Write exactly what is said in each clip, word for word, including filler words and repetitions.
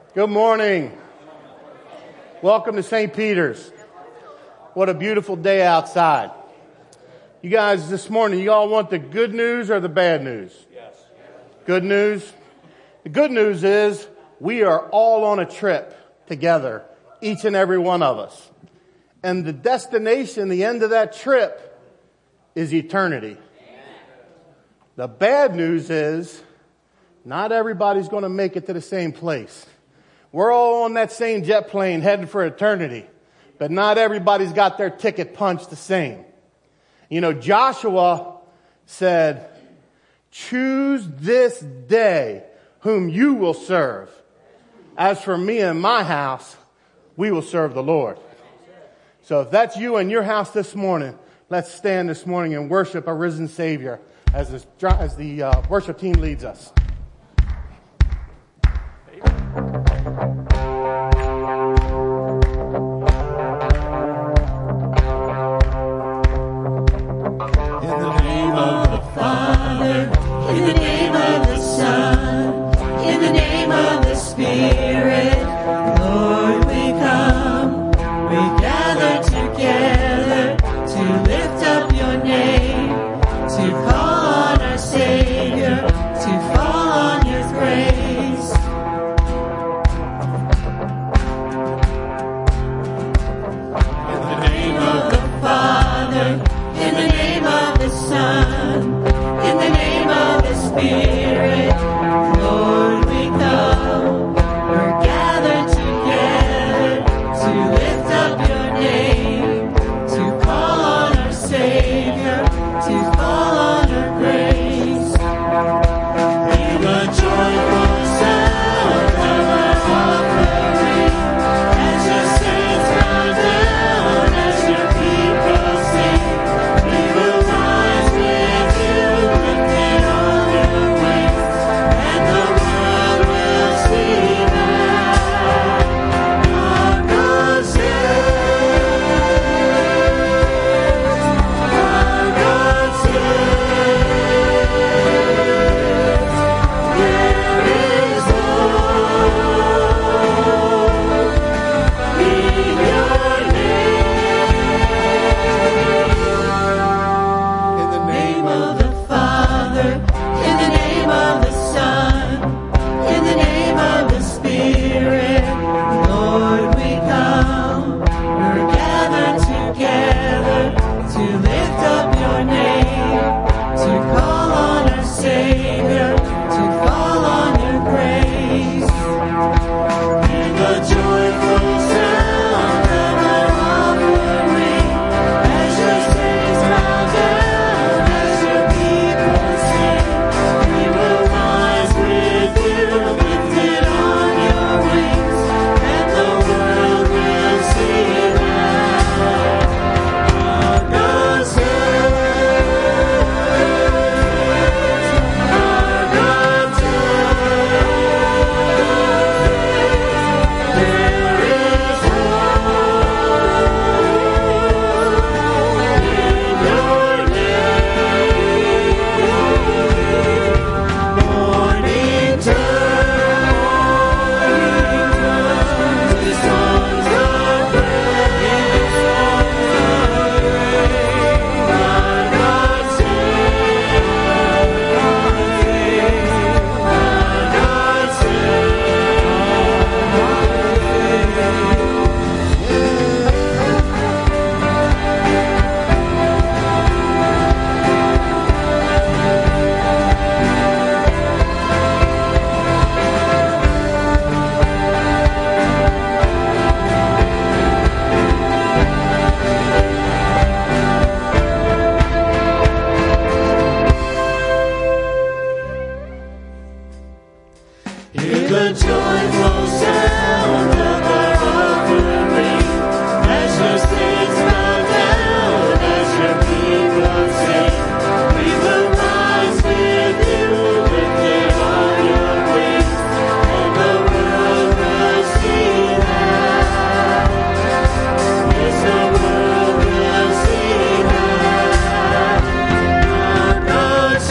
Good morning. Welcome to Saint Peter's. What a beautiful day outside. You guys, this morning, you all want the good news or the bad news? Yes. Good news? The good news is we are all on a trip together, each and every one of us. And the destination, the end of that trip, is eternity. The bad news is not everybody's going to make it to the same place. We're all on that same jet plane heading for eternity, but not everybody's got their ticket punched the same. You know, Joshua said, choose this day whom you will serve. As for me and my house, we will serve the Lord. So if that's you and your house this morning, let's stand this morning and worship our risen Savior as, this, as the uh, worship team leads us.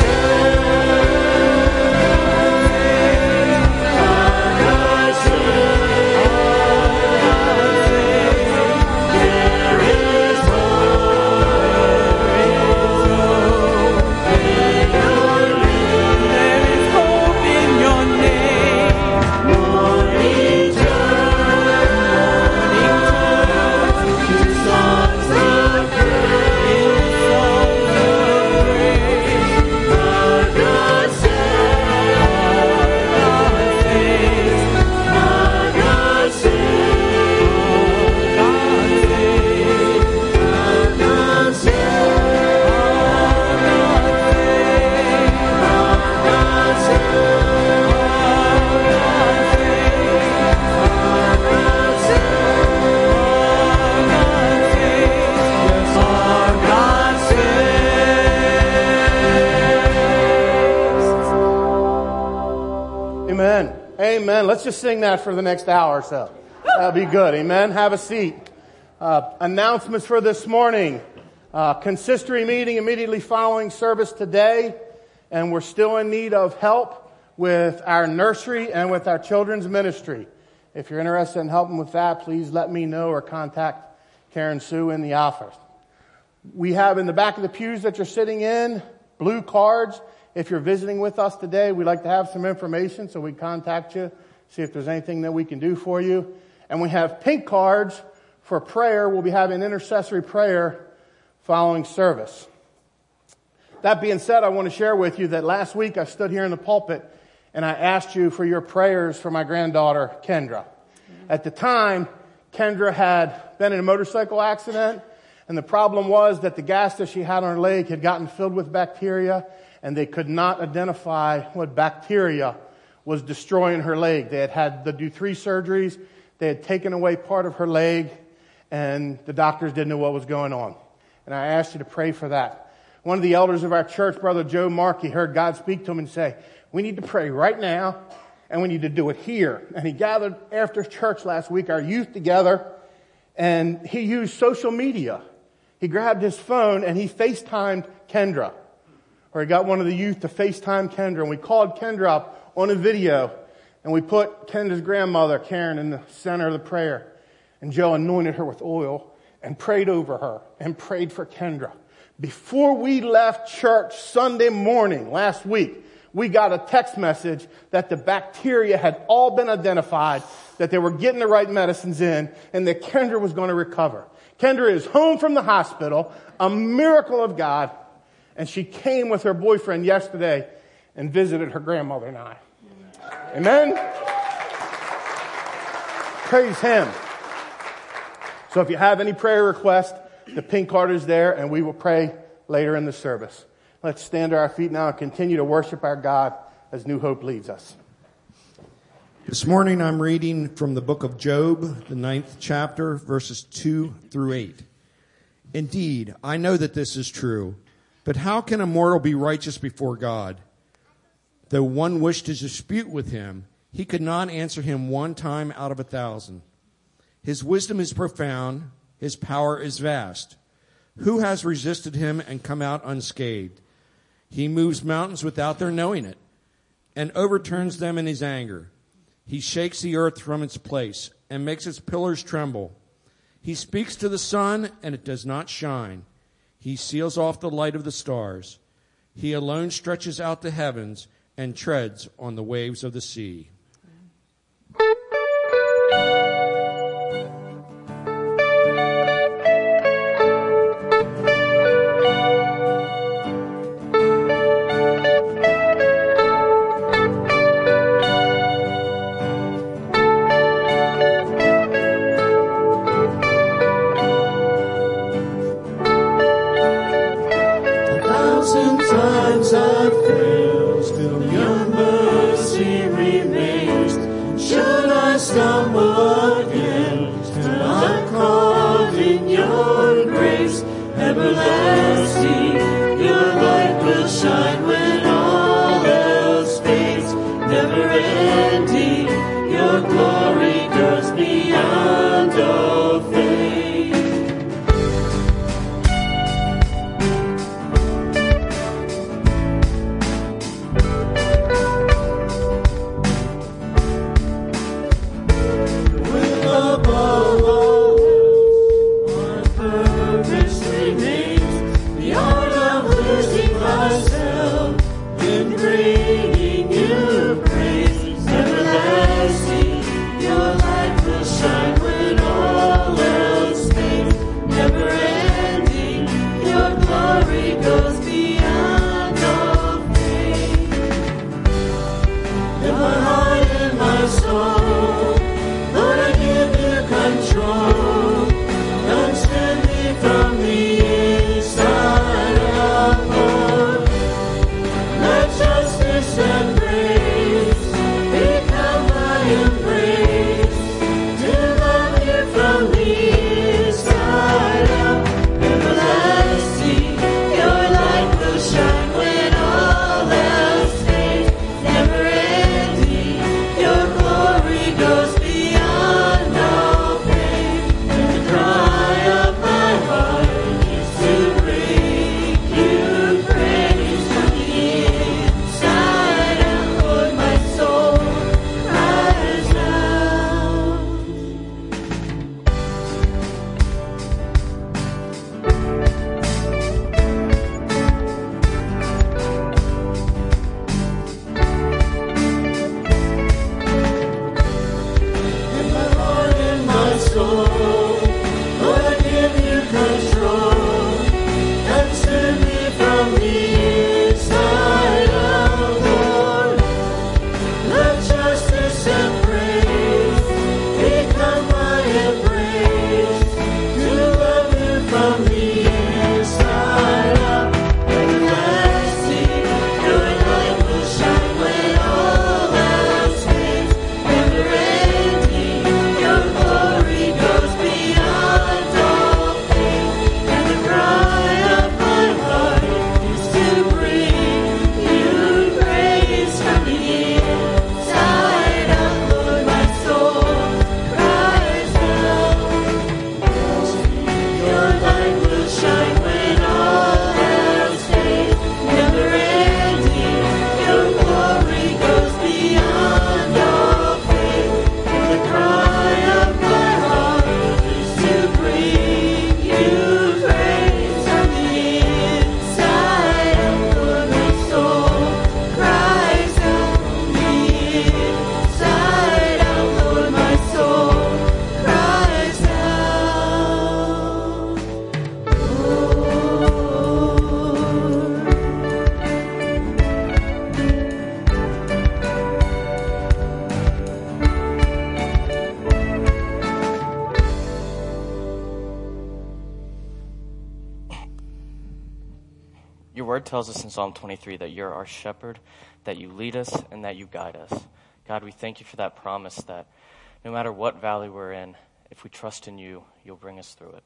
Say Amen. Amen. Let's just sing that for the next hour or so. That'll be good. Amen. Have a seat. Uh, announcements for this morning. Uh, consistory meeting immediately following service today. And we're still in need of help with our nursery and with our children's ministry. If you're interested in helping with that, please let me know or contact Karen Sue in the office. We have in the back of the pews that you're sitting in, blue cards. If you're visiting with us today, we'd like to have some information so we contact you, see if there's anything that we can do for you. And we have pink cards for prayer. We'll be having intercessory prayer following service. That being said, I want to share with you that last week I stood here in the pulpit and I asked you for your prayers for my granddaughter, Kendra. At the time, Kendra had been in a motorcycle accident, and the problem was that the gas that she had on her leg had gotten filled with bacteria, and they could not identify what bacteria was destroying her leg. They had had to do three surgeries. They had taken away part of her leg, and the doctors didn't know what was going on. And I asked you to pray for that. One of the elders of our church, Brother Joe Markey, heard God speak to him and say, we need to pray right now, and we need to do it here. And he gathered after church last week, our youth together, and he used social media. He grabbed his phone and he FaceTimed Kendra. Or he got one of the youth to FaceTime Kendra, and we called Kendra up on a video, and we put Kendra's grandmother, Karen, in the center of the prayer. And Joe anointed her with oil and prayed over her and prayed for Kendra. Before we left church Sunday morning last week, we got a text message that the bacteria had all been identified, that they were getting the right medicines in, and that Kendra was going to recover. Kendra is home from the hospital, a miracle of God, and she came with her boyfriend yesterday and visited her grandmother and I. Amen? Praise Him. So if you have any prayer requests, the pink card is there, and we will pray later in the service. Let's stand to our feet now and continue to worship our God as New Hope leads us. This morning I'm reading from the book of Job, the ninth chapter, verses two through eight. Indeed, I know that this is true, but how can a mortal be righteous before God? Though one wished to dispute with him, he could not answer him one time out of a thousand. His wisdom is profound, his power is vast. Who has resisted him and come out unscathed? He moves mountains without their knowing it, and overturns them in his anger. He shakes the earth from its place and makes its pillars tremble. He speaks to the sun, and it does not shine. He seals off the light of the stars. He alone stretches out the heavens and treads on the waves of the sea. Times I've failed, still your mercy remains. inside out, Lord, my soul cries out. Your word tells us in Psalm twenty-three that you're our shepherd, that you lead us, and that you guide us. God, we thank you for that promise that no matter what valley we're in, if we trust in you, you'll bring us through it.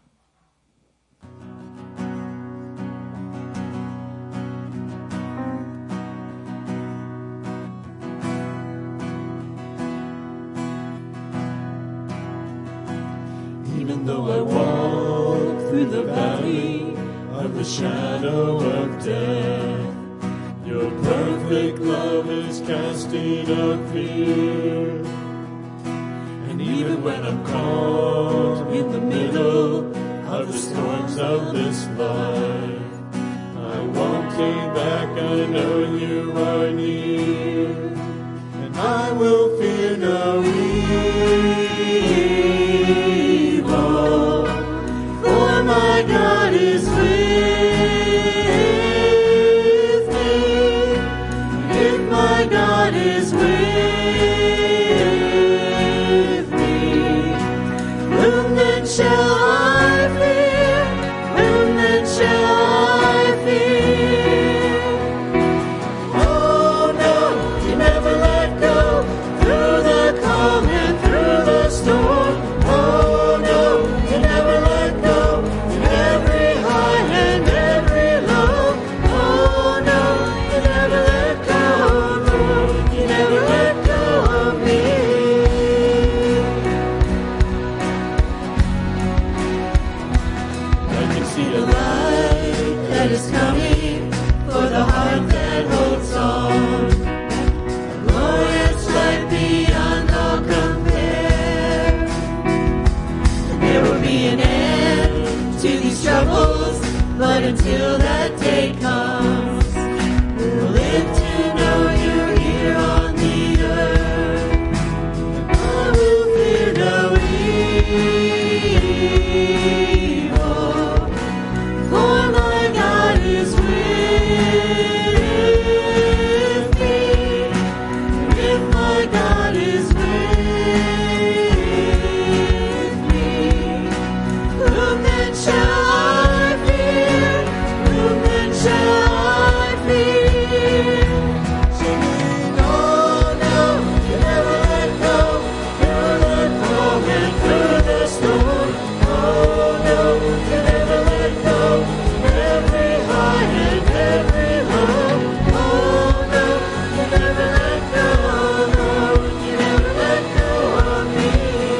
Even though I walk through the valley of the shadow of death, your perfect love is casting out fear. And even when I'm caught in the middle of the storms of this life, I won't turn back, I know you are near. And I will fear no evil, for my God is with me. If my God is with me, whom then shall I fear? Whom then shall I fear? Oh no, you never let go through the calm and through the storm. Oh no, you never let go in every high and every low. Oh no, you never let go, Lord, you never let go of me. I can see a light that is coming for the heart that holds on. A glorious light beyond all compare. And there will be an end to these troubles, but until that day comes, we'll live to know you're here on the earth. I will fear no evil, for my God is with me. And if my God is with me, whom then shall I fear? Whom then shall I fear? Singing, oh no, you never let go through the calm and through the storm. Oh no, you never let go in every high and every low. Oh no, you never let go, Lord, you never let go of me.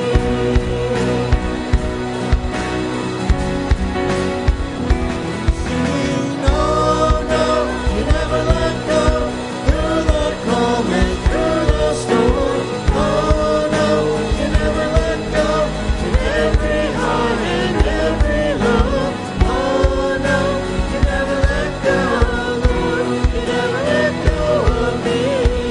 Singing, oh no, you never let go through the calm and through the storm. Oh no, you never let go in every high and every low. Oh no, you never let go, Lord, you never let go of me.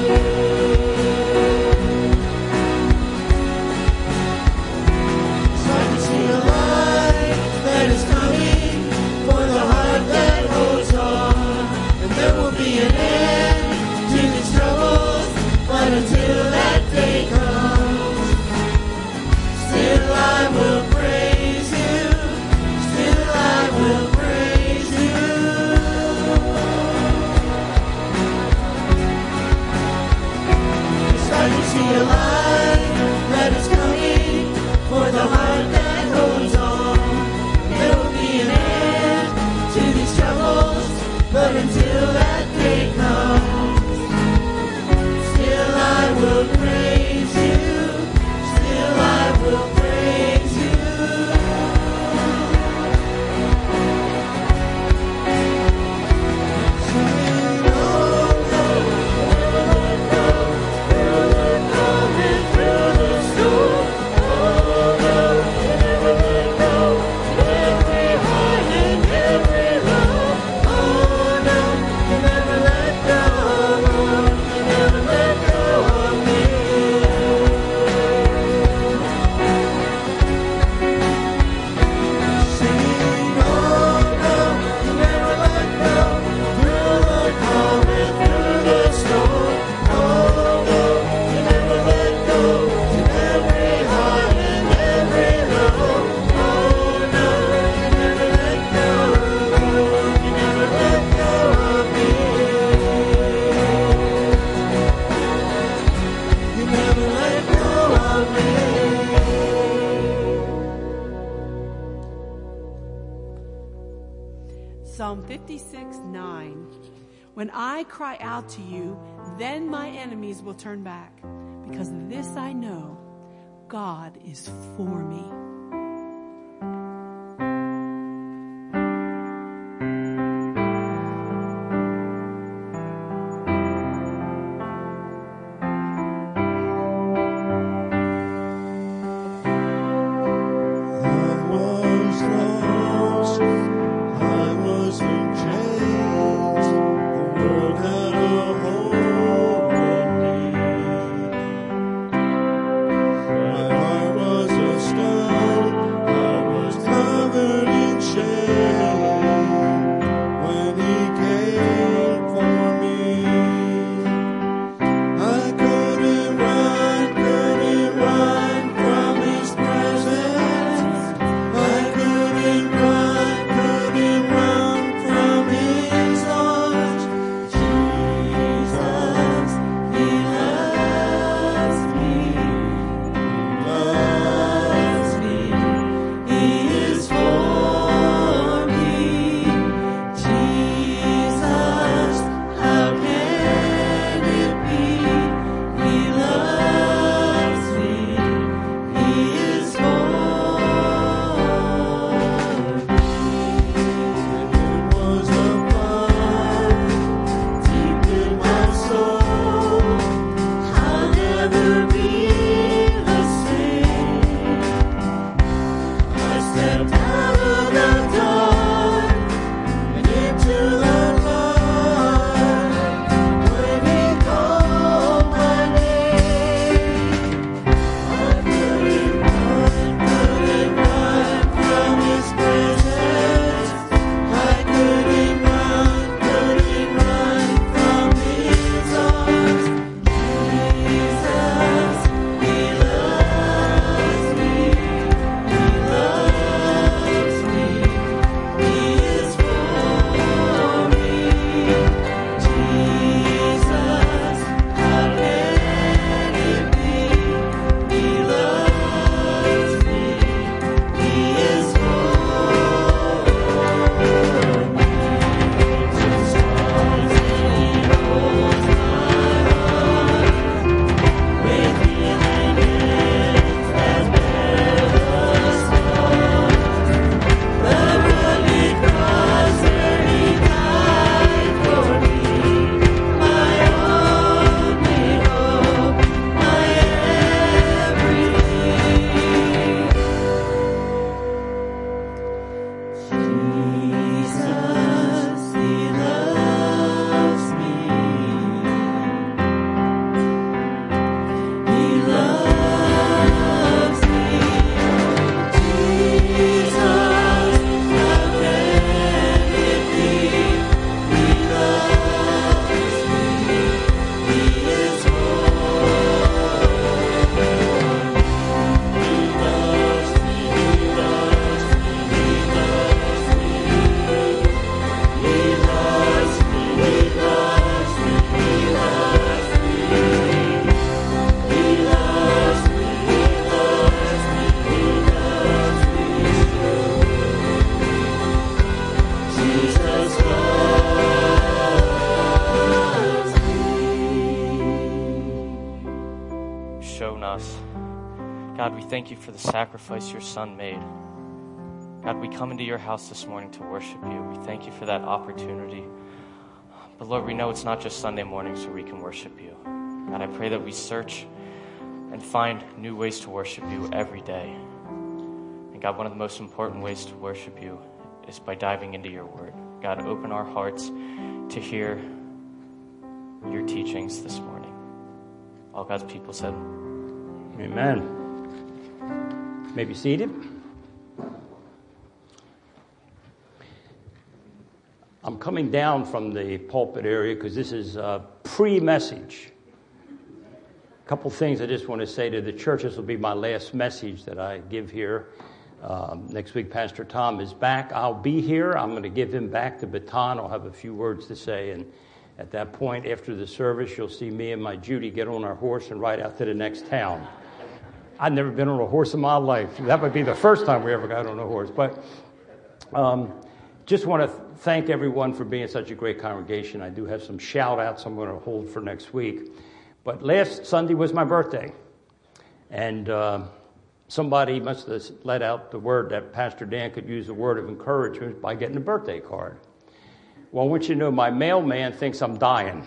So I can see a light that is coming for the heart that holds on. And there will be an end to these troubles, but until that day comes, still I will praise you, still I will praise you. Yes, I can see a light that is coming for the heart that holds on. There will be an end to these troubles, but until that day comes, still I will praise you, still I will praise you. Singing, oh no, never let go through the calm and through the storm. Oh no, you never let go in every high and every low. Oh no, you never let go, Lord, you never let go of Psalm fifty-six, nine. When I cry out to you, then my enemies will turn back. Because this I know, God is for me. God, we thank you for the sacrifice your son made. God, we come into your house this morning to worship you. We thank you for that opportunity. But Lord, we know it's not just Sunday mornings where we can worship you. God, I pray that we search and find new ways to worship you every day. And God, one of the most important ways to worship you is by diving into your word. God, open our hearts to hear your teachings this morning. All God's people said, Amen. You may be seated. I'm coming down from the pulpit area because this is a pre-message. A couple things I just want to say to the church. This will be my last message that I give here. Um, next week, Pastor Tom is back. I'll be here. I'm going to give him back the baton. I'll have a few words to say. And at that point, after the service, you'll see me and my Judy get on our horse and ride out to the next town. I've never been on a horse in my life. That would be the first time we ever got on a horse. But um, just want to th- thank everyone for being such a great congregation. I do have some shout-outs I'm going to hold for next week. But last Sunday was my birthday. And uh, somebody must have let out the word that Pastor Dan could use a word of encouragement by getting a birthday card. Well, I want you to know my mailman thinks I'm dying.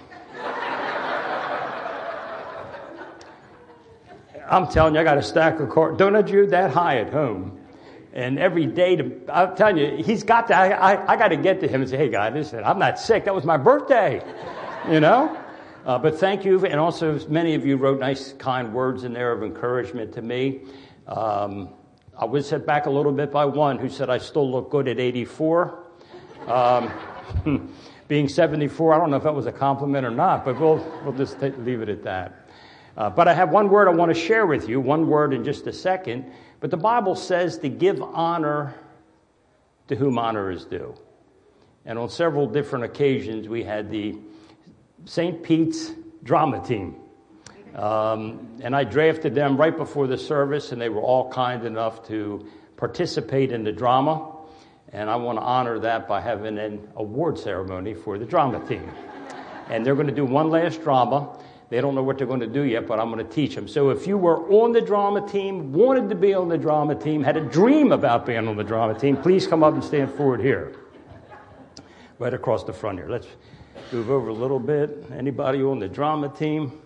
I'm telling you, I got a stack of cards. Don't you that high at home? And every day, to, I'm telling you, he's got to, I, I, I got to get to him and say, hey, guy, listen, I'm not sick. That was my birthday, you know? Uh, but thank you. And also, many of you wrote nice, kind words in there of encouragement to me. Um, I was set back a little bit by one who said I still look good at eighty-four. Um, being seventy-four, I don't know if that was a compliment or not, but we'll, we'll just t- leave it at that. Uh, but I have one word I want to share with you, one word in just a second. But the Bible says to give honor to whom honor is due. And on several different occasions, we had the Saint Pete's drama team. Um, and I drafted them right before the service, and they were all kind enough to participate in the drama. And I want to honor that by having an award ceremony for the drama team. And they're going to do one last drama. They don't know what they're going to do yet, but I'm going to teach them. So if you were on the drama team, wanted to be on the drama team, had a dream about being on the drama team, please come up and stand forward here. Right across the front here. Let's move over a little bit. Anybody on the drama team?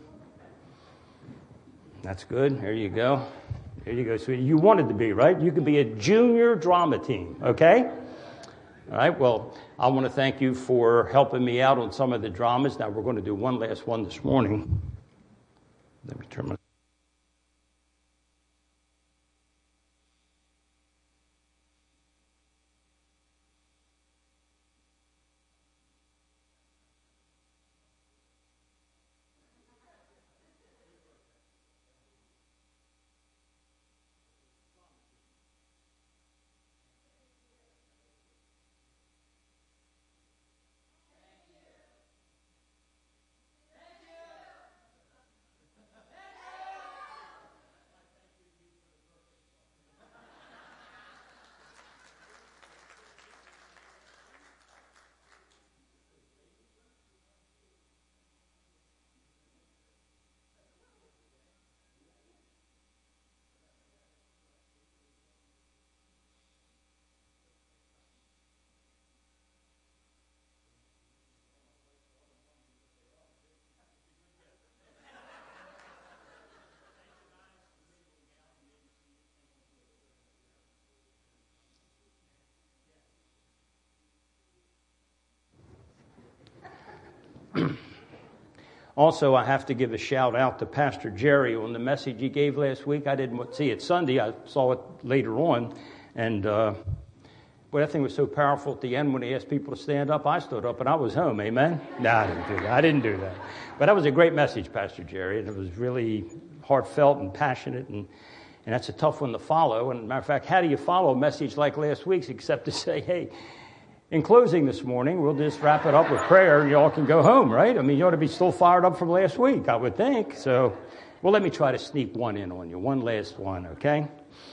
That's good. There you go. There you go, sweetie. You wanted to be, right? You could be a junior drama team, okay? All right, well, I want to thank you for helping me out on some of the dramas. Now, we're going to do one last one this morning. Let me turn my... Also, I have to give a shout out to Pastor Jerry on the message he gave last week. I didn't see it Sunday. I saw it later on. And, uh, boy, that thing was so powerful at the end when he asked people to stand up. I stood up and I was home. Amen? No, I didn't do that. I didn't do that. But that was a great message, Pastor Jerry. And it was really heartfelt and passionate. And, and that's a tough one to follow. And, matter of fact, how do you follow a message like last week's except to say, hey, in closing this morning, we'll just wrap it up with prayer. You all can go home, right? I mean, you ought to be still fired up from last week, I would think. So, well, let me try to sneak one in on you, one last one, okay?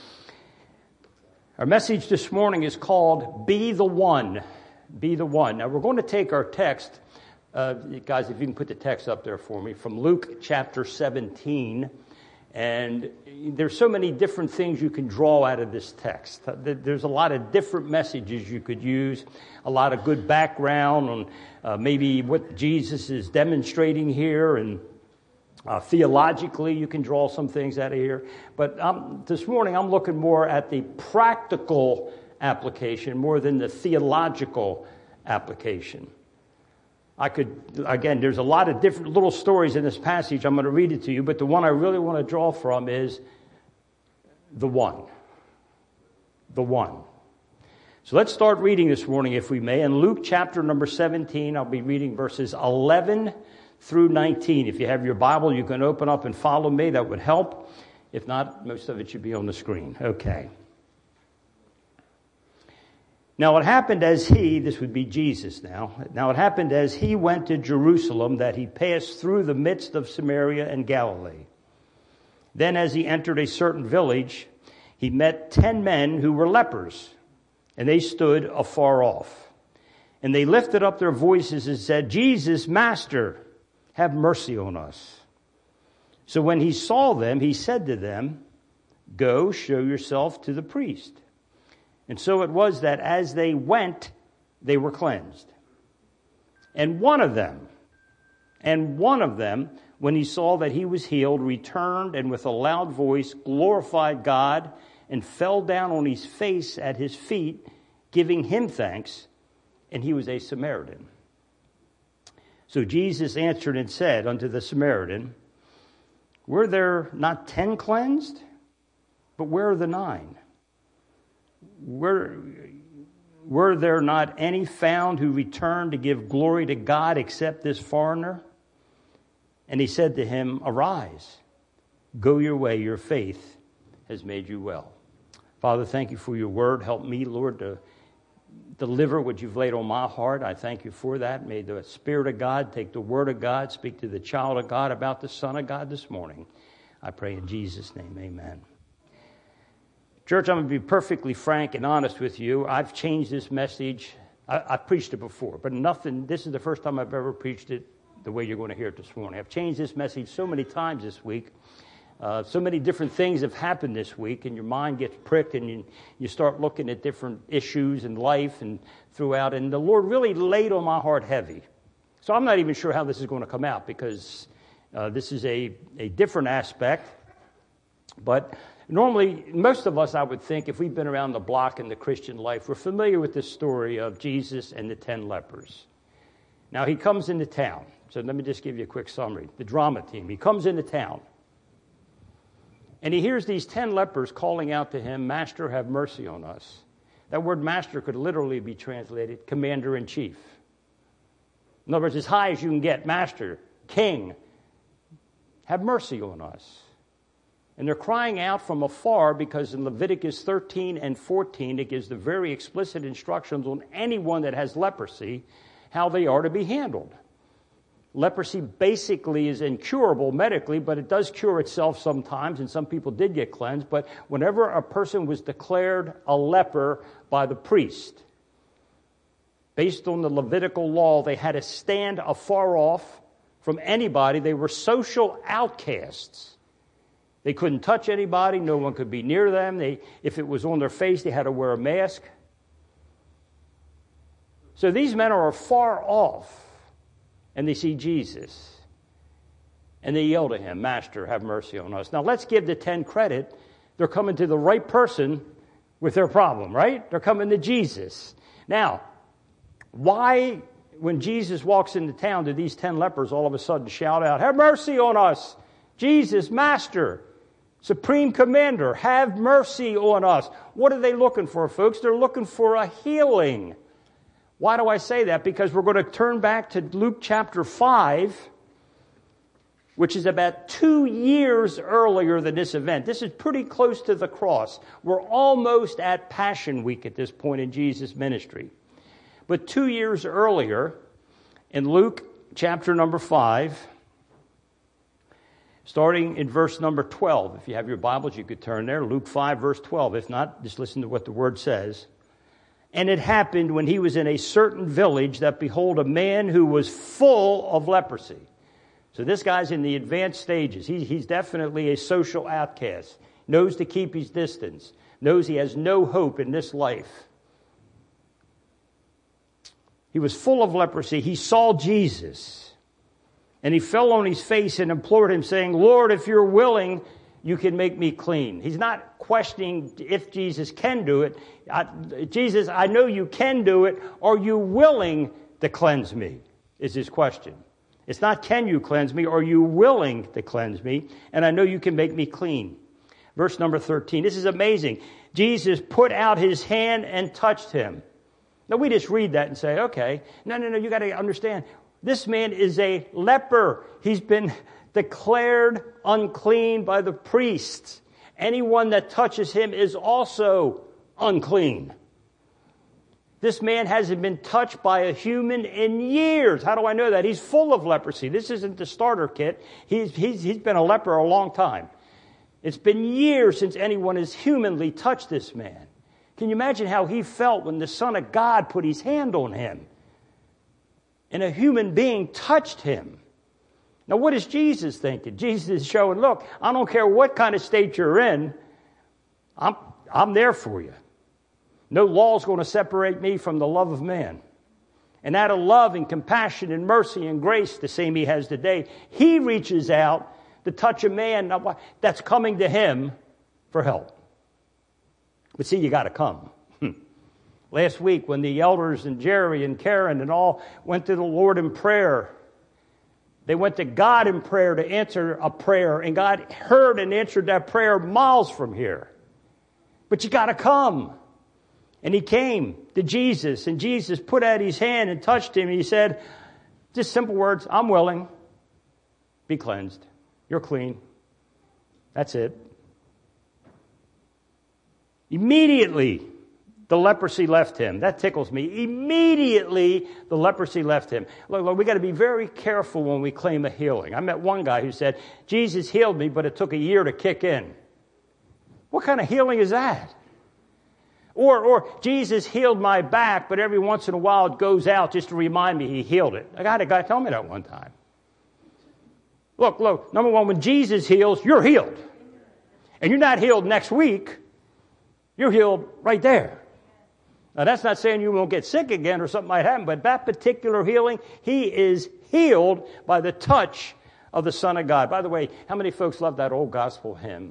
Our message this morning is called Be the One. Be the One. Now, we're going to take our text, uh, guys, if you can put the text up there for me, from Luke chapter seventeen. And there's so many different things you can draw out of this text. There's a lot of different messages you could use, a lot of good background on uh, maybe what Jesus is demonstrating here, and uh, theologically you can draw some things out of here. But um, this morning I'm looking more at the practical application more than the theological application. I could, again, there's a lot of different little stories in this passage. I'm going to read it to you, but the one I really want to draw from is the one. The one. So let's start reading this morning, if we may. In Luke chapter number seventeen, I'll be reading verses eleven through nineteen. If you have your Bible, you can open up and follow me. That would help. If not, most of it should be on the screen. Okay. Now it happened as he, this would be Jesus now, now it happened as he went to Jerusalem that he passed through the midst of Samaria and Galilee. Then as he entered a certain village, he met ten men who were lepers, and they stood afar off. And they lifted up their voices and said, Jesus, Master, have mercy on us. So when he saw them, he said to them, Go, show yourself to the priest. And so it was that as they went, they were cleansed. And one of them, and one of them, when he saw that he was healed, returned and with a loud voice glorified God and fell down on his face at his feet, giving him thanks, and he was a Samaritan. So Jesus answered and said unto the Samaritan, Were there not ten cleansed? But where are the nine? Were, were there not any found who returned to give glory to God except this foreigner? And he said to him, Arise, go your way, your faith has made you well. Father, thank you for your word. Help me, Lord, to deliver what you've laid on my heart. I thank you for that. May the Spirit of God take the word of God, speak to the child of God about the Son of God this morning. I pray in Jesus' name, amen. Church, I'm going to be perfectly frank and honest with you. I've changed this message. I, I've preached it before, but nothing, this is the first time I've ever preached it the way you're going to hear it this morning. I've changed this message so many times this week. Uh, so many different things have happened this week, and your mind gets pricked, and you, you start looking at different issues in life and throughout. And the Lord really laid on my heart heavy. So I'm not even sure how this is going to come out, because uh, this is a, a different aspect. But normally, most of us, I would think, if we've been around the block in the Christian life, we're familiar with the story of Jesus and the ten lepers. Now, he comes into town. So let me just give you a quick summary. The drama team. He comes into town. And he hears these ten lepers calling out to him, Master, have mercy on us. That word master could literally be translated commander-in-chief. In other words, as high as you can get, master, king, have mercy on us. And they're crying out from afar because in Leviticus thirteen and fourteen, it gives the very explicit instructions on anyone that has leprosy, how they are to be handled. Leprosy basically is incurable medically, but it does cure itself sometimes, and some people did get cleansed. But whenever a person was declared a leper by the priest, based on the Levitical law, they had to stand afar off from anybody. They were social outcasts. They couldn't touch anybody. No one could be near them. They, if it was on their face, they had to wear a mask. So these men are far off. And they see Jesus. And they yell to him, Master, have mercy on us. Now, let's give the ten credit. They're coming to the right person with their problem, right? They're coming to Jesus. Now, why, when Jesus walks into town, do these ten lepers all of a sudden shout out, have mercy on us? Jesus, Master, Supreme Commander, have mercy on us. What are they looking for, folks? They're looking for a healing. Why do I say that? Because we're going to turn back to Luke chapter five, which is about two years earlier than this event. This is pretty close to the cross. We're almost at Passion Week at this point in Jesus' ministry. But two years earlier, in Luke chapter number five, starting in verse number twelve. If you have your Bibles, you could turn there. Luke five, verse twelve. If not, just listen to what the word says. And it happened when he was in a certain village that, behold, a man who was full of leprosy. So this guy's in the advanced stages. He, he's definitely a social outcast. Knows to keep his distance. Knows he has no hope in this life. He was full of leprosy. He saw Jesus. And he fell on his face and implored him, saying, Lord, if you're willing, you can make me clean. He's not questioning if Jesus can do it. I, Jesus, I know you can do it. Are you willing to cleanse me? Is his question. It's not can you cleanse me. Are you willing to cleanse me? And I know you can make me clean. Verse number thirteen. This is amazing. Jesus put out his hand and touched him. Now we just read that and say, okay. No, no, no. You got to understand. This man is a leper. He's been declared unclean by the priests. Anyone that touches him is also unclean. This man hasn't been touched by a human in years. How do I know that? He's full of leprosy. This isn't the starter kit. He's, he's, he's been a leper a long time. It's been years since anyone has humanly touched this man. Can you imagine how he felt when the Son of God put his hand on him? and a human being touched him. Now, what is Jesus thinking? Jesus is showing, look, I don't care what kind of state you're in, I'm, I'm there for you. No law is going to separate me from the love of man. And out of love and compassion and mercy and grace, the same he has today, he reaches out to touch a man that's coming to him for help. But see, you got to come. Last week when the elders and Jerry and Karen and all went to the Lord in prayer, they went to God in prayer to answer a prayer, and God heard and answered that prayer miles from here. But you got to come. And he came to Jesus, and Jesus put out his hand and touched him, and he said, just simple words, I'm willing. Be cleansed. You're clean. That's it. Immediately, the leprosy left him. That tickles me. Immediately, the leprosy left him. Look, look, we got to be very careful when we claim a healing. I met one guy who said, Jesus healed me, but it took a year to kick in. What kind of healing is that? Or, or Jesus healed my back, but every once in a while it goes out just to remind me he healed it. I got a guy tell me that one time. Look, look, number one, when Jesus heals, you're healed. And you're not healed next week. You're healed right there. Now, that's not saying you won't get sick again or something might happen, but that particular healing, he is healed by the touch of the Son of God. By the way, how many folks love that old gospel hymn?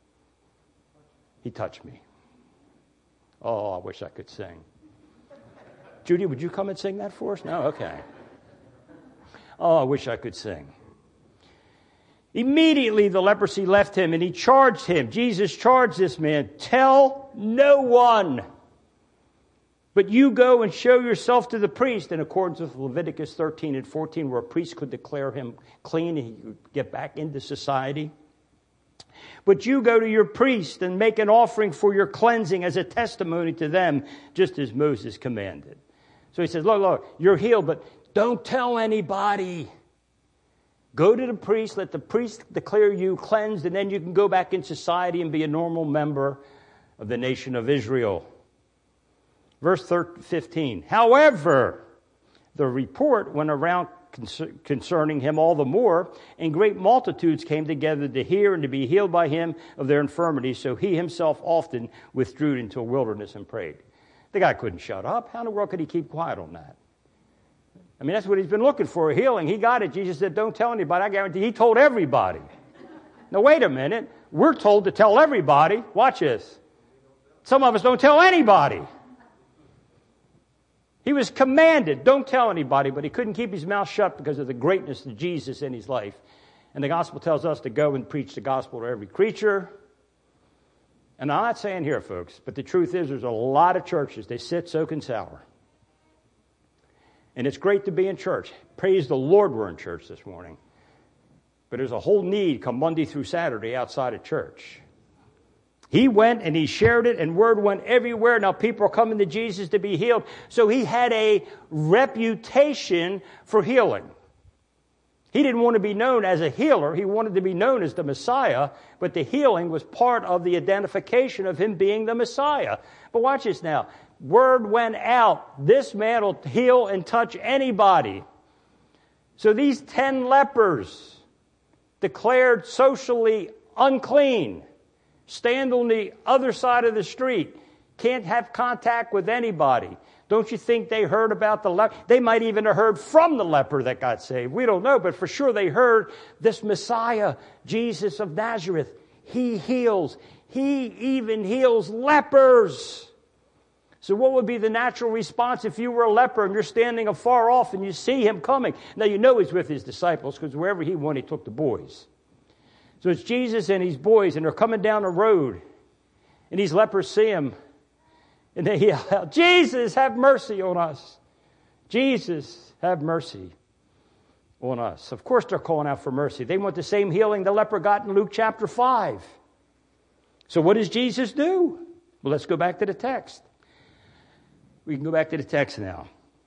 He touched me. Oh, I wish I could sing. Judy, would you come and sing that for us? No? Okay. Oh, I wish I could sing. Immediately the leprosy left him, and he charged him. Jesus charged this man, tell no one, but you go and show yourself to the priest, in accordance with Leviticus thirteen and fourteen, where a priest could declare him clean and he could get back into society. But you go to your priest and make an offering for your cleansing as a testimony to them, just as Moses commanded. So he says, look, look, you're healed, but don't tell anybody. Go to the priest, let the priest declare you cleansed, and then you can go back in society and be a normal member of the nation of Israel. Verse fifteen, however, the report went around concerning him all the more, and great multitudes came together to hear and to be healed by him of their infirmities, so he himself often withdrew into a wilderness and prayed. The guy couldn't shut up. How in the world could he keep quiet on that? I mean, that's what he's been looking for, a healing. He got it. Jesus said, don't tell anybody. I guarantee he told everybody. Now, wait a minute. We're told to tell everybody. Watch this. Some of us don't tell anybody. He was commanded, don't tell anybody, but he couldn't keep his mouth shut because of the greatness of Jesus in his life. And the gospel tells us to go and preach the gospel to every creature. And I'm not saying here, folks, but the truth is there's a lot of churches, they sit soaking sour. And it's great to be in church. Praise the Lord we're in church this morning. But there's a whole need come Monday through Saturday outside of church. He went and he shared it, and word went everywhere. Now people are coming to Jesus to be healed. So he had a reputation for healing. He didn't want to be known as a healer. He wanted to be known as the Messiah, but the healing was part of the identification of him being the Messiah. But watch this now. Word went out. This man will heal and touch anybody. So these ten lepers, declared socially unclean, stand on the other side of the street, can't have contact with anybody. Don't you think they heard about the leper? They might even have heard from the leper that got saved. We don't know, but for sure they heard this Messiah, Jesus of Nazareth. He heals. He even heals lepers. So what would be the natural response if you were a leper and you're standing afar off and you see him coming? Now you know he's with his disciples because wherever he went, he took the boys. So it's Jesus and his boys, and they're coming down the road, and these lepers see him, and they yell out, Jesus, have mercy on us. Jesus, have mercy on us. Of course they're calling out for mercy. They want the same healing the leper got in Luke chapter five. So what does Jesus do? Well, let's go back to the text. We can go back to the text now.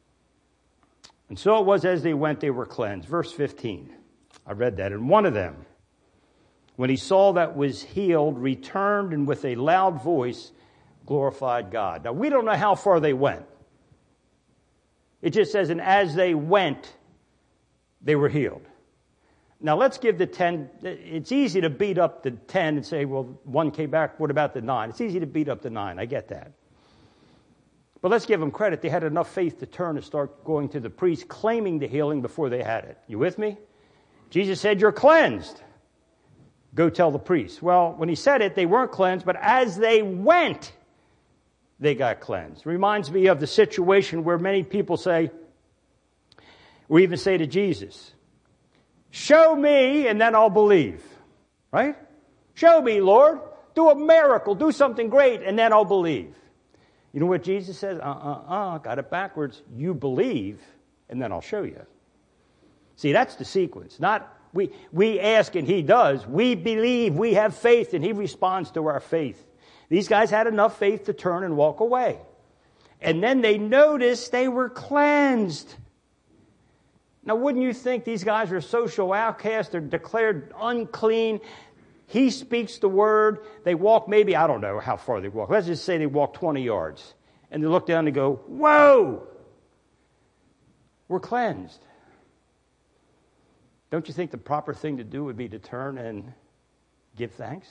And so it was as they went, they were cleansed. Verse fifteen. I read that. And one of them, when he saw that was healed, returned and with a loud voice glorified God. Now, we don't know how far they went. It just says, and as they went, they were healed. Now let's give the ten, it's easy to beat up the ten and say, well, one came back, what about the nine? It's easy to beat up the nine, I get that. But let's give them credit. They had enough faith to turn and start going to the priest, claiming the healing before they had it. You with me? Jesus said, you're cleansed. Go tell the priest. Well, when he said it, they weren't cleansed, but as they went, they got cleansed. Reminds me of the situation where many people say, or even say to Jesus, show me and then I'll believe. Right? Show me, Lord. Do a miracle. Do something great and then I'll believe. You know what Jesus says? Uh-uh-uh, got it backwards. You believe and then I'll show you. See, that's the sequence. Not we, we ask and he does. We believe, we have faith, and he responds to our faith. These guys had enough faith to turn and walk away. And then they noticed they were cleansed. Now, wouldn't you think these guys are social outcasts? They're declared unclean. He speaks the word. They walk maybe, I don't know how far they walk. Let's just say they walk twenty yards. And they look down and go, whoa, we're cleansed. Don't you think the proper thing to do would be to turn and give thanks?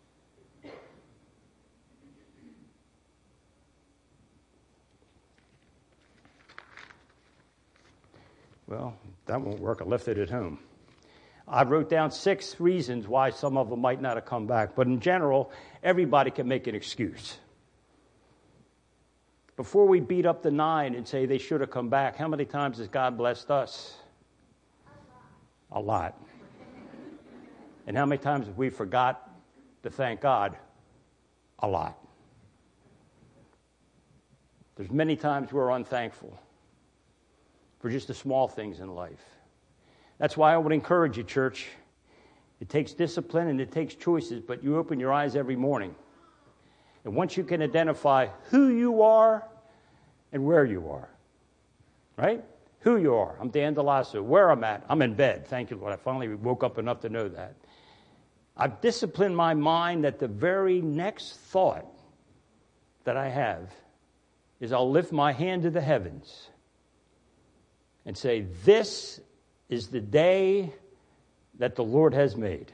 Well, that won't work. I left it at home. I wrote down six reasons why some of them might not have come back. But in general, everybody can make an excuse. Before we beat up the nine and say they should have come back, how many times has God blessed us? A lot. And how many times have we forgot to thank God? A lot. There's many times we're unthankful for just the small things in life. That's why I would encourage you, church. It takes discipline and it takes choices, but you open your eyes every morning. And once you can identify who you are and where you are, right? Who you are. I'm Dan DeLasso. Where I'm at, I'm in bed. Thank you, Lord. I finally woke up enough to know that. I've disciplined my mind that the very next thought that I have is I'll lift my hand to the heavens and say, this is the day that the Lord has made.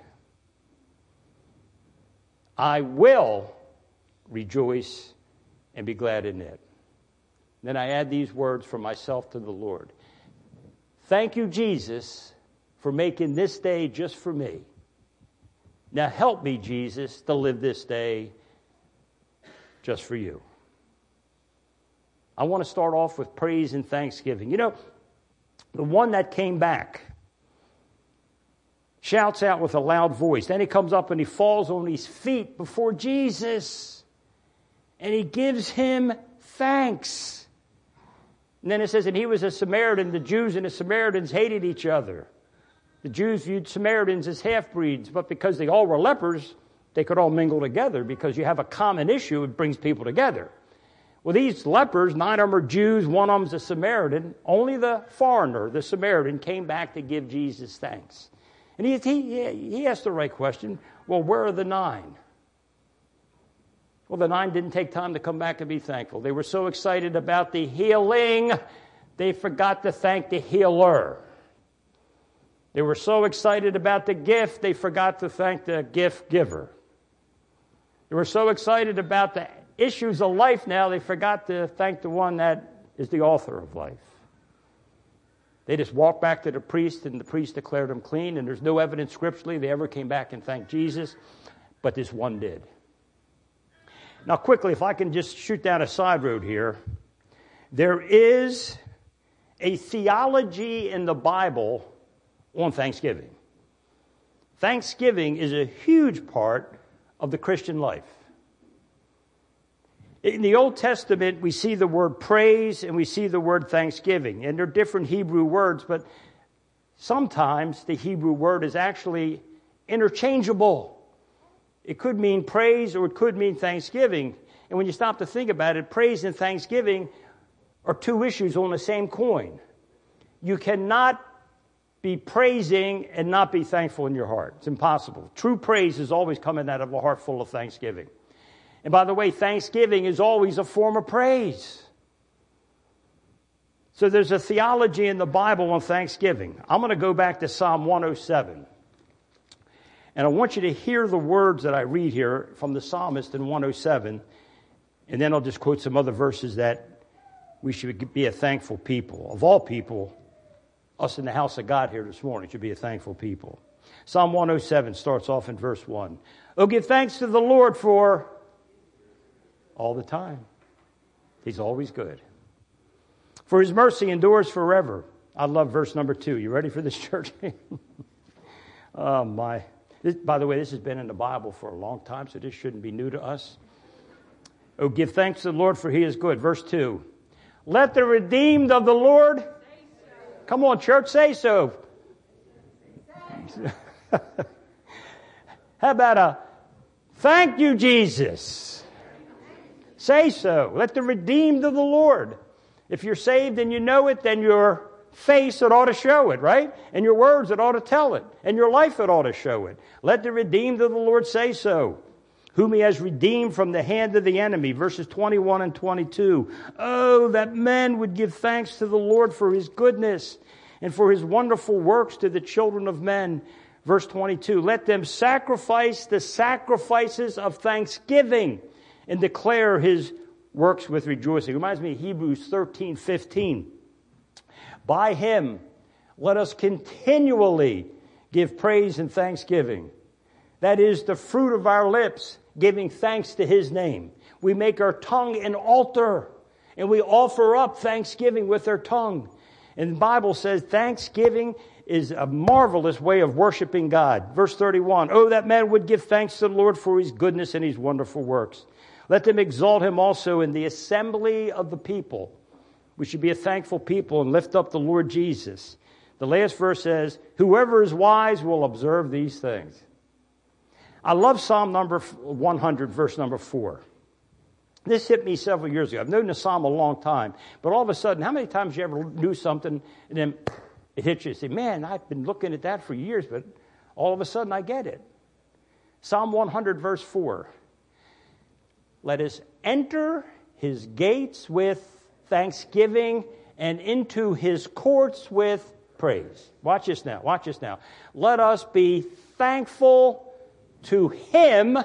I will rejoice and be glad in it. Then I add these words from myself to the Lord. Thank you, Jesus, for making this day just for me. Now help me, Jesus, to live this day just for you. I want to start off with praise and thanksgiving. You know, the one that came back shouts out with a loud voice. Then he comes up and he falls on his feet before Jesus. And he gives him thanks. And then it says, and he was a Samaritan. The Jews and the Samaritans hated each other. The Jews viewed Samaritans as half-breeds, but because they all were lepers, they could all mingle together because you have a common issue, it brings people together. Well, these lepers, nine of them are Jews, one of them's a Samaritan. Only the foreigner, the Samaritan, came back to give Jesus thanks. And he, he, he asked the right question, well, where are the nine? Well, the nine didn't take time to come back and be thankful. They were so excited about the healing, they forgot to thank the healer. They were so excited about the gift, they forgot to thank the gift giver. They were so excited about the issues of life now, they forgot to thank the one that is the author of life. They just walked back to the priest, and the priest declared them clean, and there's no evidence scripturally they ever came back and thanked Jesus, but this one did. Now, quickly, if I can just shoot down a side road here, there is a theology in the Bible on Thanksgiving. Thanksgiving is a huge part of the Christian life. In the Old Testament, we see the word praise and we see the word thanksgiving. And they're different Hebrew words, but sometimes the Hebrew word is actually interchangeable. It could mean praise or it could mean thanksgiving. And when you stop to think about it, praise and thanksgiving are two issues on the same coin. You cannot be praising and not be thankful in your heart. It's impossible. True praise is always coming out of a heart full of thanksgiving. And by the way, thanksgiving is always a form of praise. So there's a theology in the Bible on Thanksgiving. I'm going to go back to Psalm one oh seven. And I want you to hear the words that I read here from the psalmist in one oh seven. And then I'll just quote some other verses that we should be a thankful people. Of all people, us in the house of God here this morning should be a thankful people. Psalm one oh seven starts off in verse one. Oh, give thanks to the Lord for all the time. He's always good. For his mercy endures forever. I love verse number two. You ready for this, church? Oh, my. This, by the way, this has been in the Bible for a long time, so this shouldn't be new to us. Oh, give thanks to the Lord, for he is good. Verse two. Let the redeemed of the Lord... So. Come on, church, say so. Say. How about a thank you, Jesus? Say so. Let the redeemed of the Lord... If you're saved and you know it, then your face, it ought to show it, right? And your words, it ought to tell it. And your life, it ought to show it. Let the redeemed of the Lord say so, whom he has redeemed from the hand of the enemy. Verses twenty-one and twenty-two. Oh, that men would give thanks to the Lord for his goodness and for his wonderful works to the children of men. Verse twenty-two. Let them sacrifice the sacrifices of thanksgiving and declare his works with rejoicing. It reminds me of Hebrews thirteen fifteen. By him, let us continually give praise and thanksgiving. That is the fruit of our lips, giving thanks to his name. We make our tongue an altar, and we offer up thanksgiving with our tongue. And the Bible says thanksgiving is a marvelous way of worshiping God. Verse thirty-one. Oh, that man would give thanks to the Lord for his goodness and his wonderful works. Let them exalt him also in the assembly of the people. We should be a thankful people and lift up the Lord Jesus. The last verse says, whoever is wise will observe these things. I love Psalm number one hundred, verse number four. This hit me several years ago. I've known the Psalm a long time. But all of a sudden, how many times you ever knew something and then it hits you and say, man, I've been looking at that for years, but all of a sudden I get it. Psalm one hundred, verse four. Let us enter his gates with thanksgiving and into his courts with praise. Watch this now. Watch this now. Let us be thankful to him